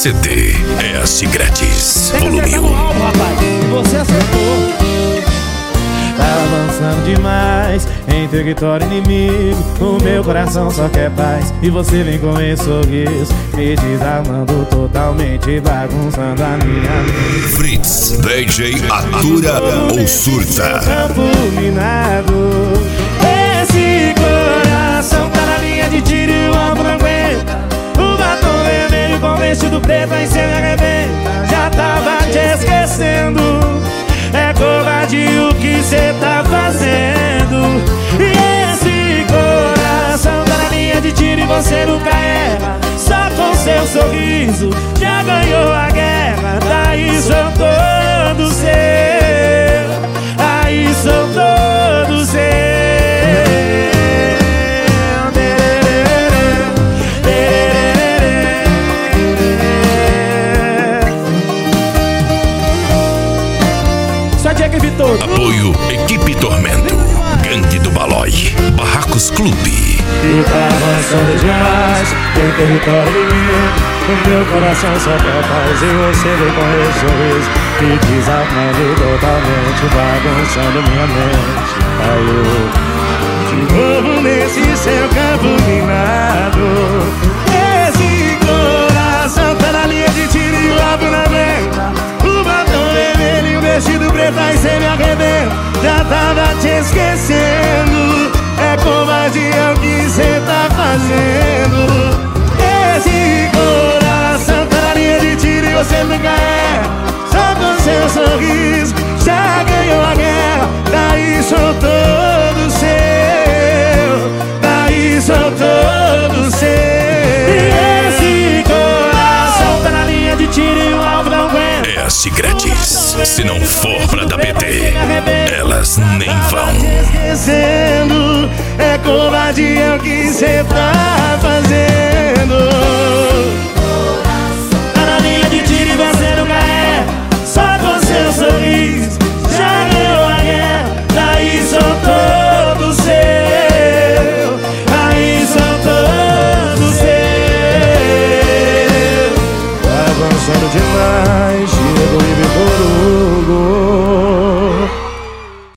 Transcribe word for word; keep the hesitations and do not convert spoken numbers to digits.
C D é S Grátis, volume um. Você acertou. Tá avançando demais em território inimigo. O meu coração só quer paz e você vem com esse sorriso me desarmando totalmente, bagunçando a minha mente. Fritz, D J atura ou surta. Campo minado. Esse coração tá na linha de tiro e o alvo não aguenta. O batom vermelho com vestido preto aí cê me arrebenta. Já tava te esquecendo. É covardia o que cê tá fazendo. E esse coração tá na linha de tiro e você nunca erra. Só com seu sorriso já ganhou a guerra. Daí sou todo seu. Aí sou todo seu. Apoio Equipe Tormento, Gangue do Balói, Barracos Clube. E tá avançando demais em território inimigo. O meu coração só quer paz e você vem com esse sorriso me desarmando totalmente, bagunçando minha mente. Aí eu de novo nesse seu campo minado. Esse coração tá na linha de tiro e o alvo na venta. O batom vermelho e o vestido preto aí cê me arrebenta. Já tava te esquecendo. É covardia o que cê tá fazendo. Esse coração tá na linha de tiro e você nunca erra. Só com seu sorriso já ganhou a guerra. Daí sou todo seu. Daí sou todo seu. E esse coração tá na linha de tiro e o alvo não aguenta. É S Grátis, se não for pra dar P T, elas nem vão. Esquecendo, é covardia o que cê tá fazendo.